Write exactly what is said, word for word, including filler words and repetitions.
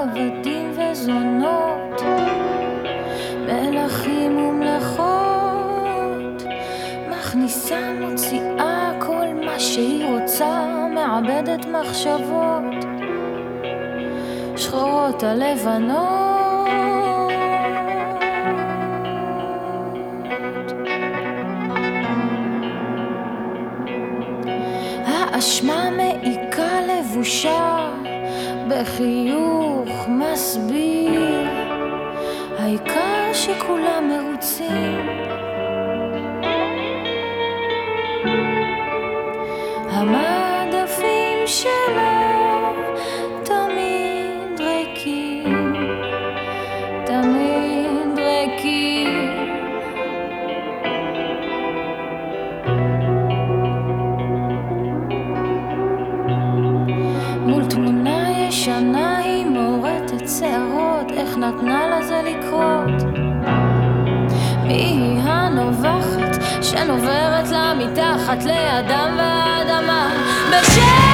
עבדים וזונות, מלכים ומלכות, מכניסה מוציאה כל מה שהיא רוצה, מעבדת מחשבות שחורות הלבנות. האשמה מעיקה לבושה בחיוך מסביר, העיקר שכולם מרוצים. המדפים שלו תמיד ריקים, תמיד ריקים. מול תמונה ישנה היא מורטת שערות, איך נתנה לזה לקרות? מי היא הנובחת שנוברת לה מתחת לאדם ואדמה בשם